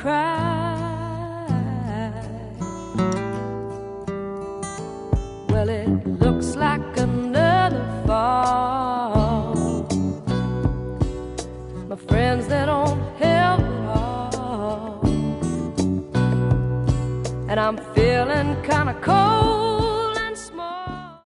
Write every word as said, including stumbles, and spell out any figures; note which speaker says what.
Speaker 1: cry. Well, it looks like another fall. My friends, they don't help at all, and I'm feeling kinda cold.